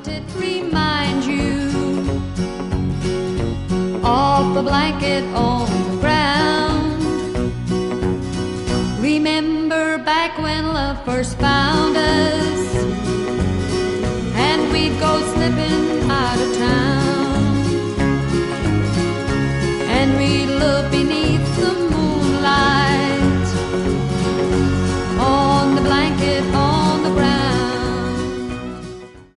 Won't it remind you of the blanket on the ground? Remember back when love first found us, and we'd go slipping